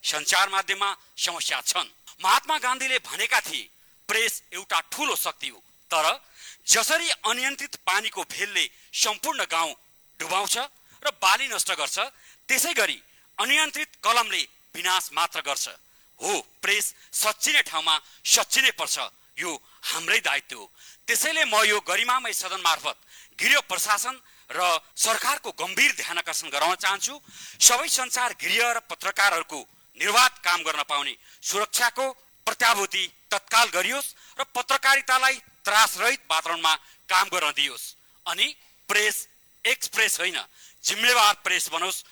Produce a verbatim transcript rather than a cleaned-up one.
सञ्चार माध्यममा समस्या छन्। महात्मा गान्धीले भनेका थिए प्रेस एउटा ठूलो शक्ति हो, तर जसरी अनियन्त्रित पानीको भेलले सम्पूर्ण गाउँ डुबाउँछ र बाली नष्ट गर्छ, त्यसै गरी अनियन्त्रित कलमले विनाश मात्र गर्छ। हो, प्रेस सच्चिने ठाउँमा सच्चिनै पर्छ, यो हाम्रै दायित्व हो। त्यसैले म यो गरिमामय सदन मार्फत गृह प्रशासन र सरकारको गम्भीर ध्यान आकर्षण गराउन चाहन्छु। सबै सञ्चार गृह र पत्रकारहरूको निर्वाध काम गर्न पाउने सुरक्षाको प्रत्याभूति तत्काल गरियोस् र पत्रकारितालाई त्रासरहित वातावरणमा काम गर्न दियोस्। अनि प्रेस एक्सप्रेस होइन, जिम्मेवार प्रेस बनोस्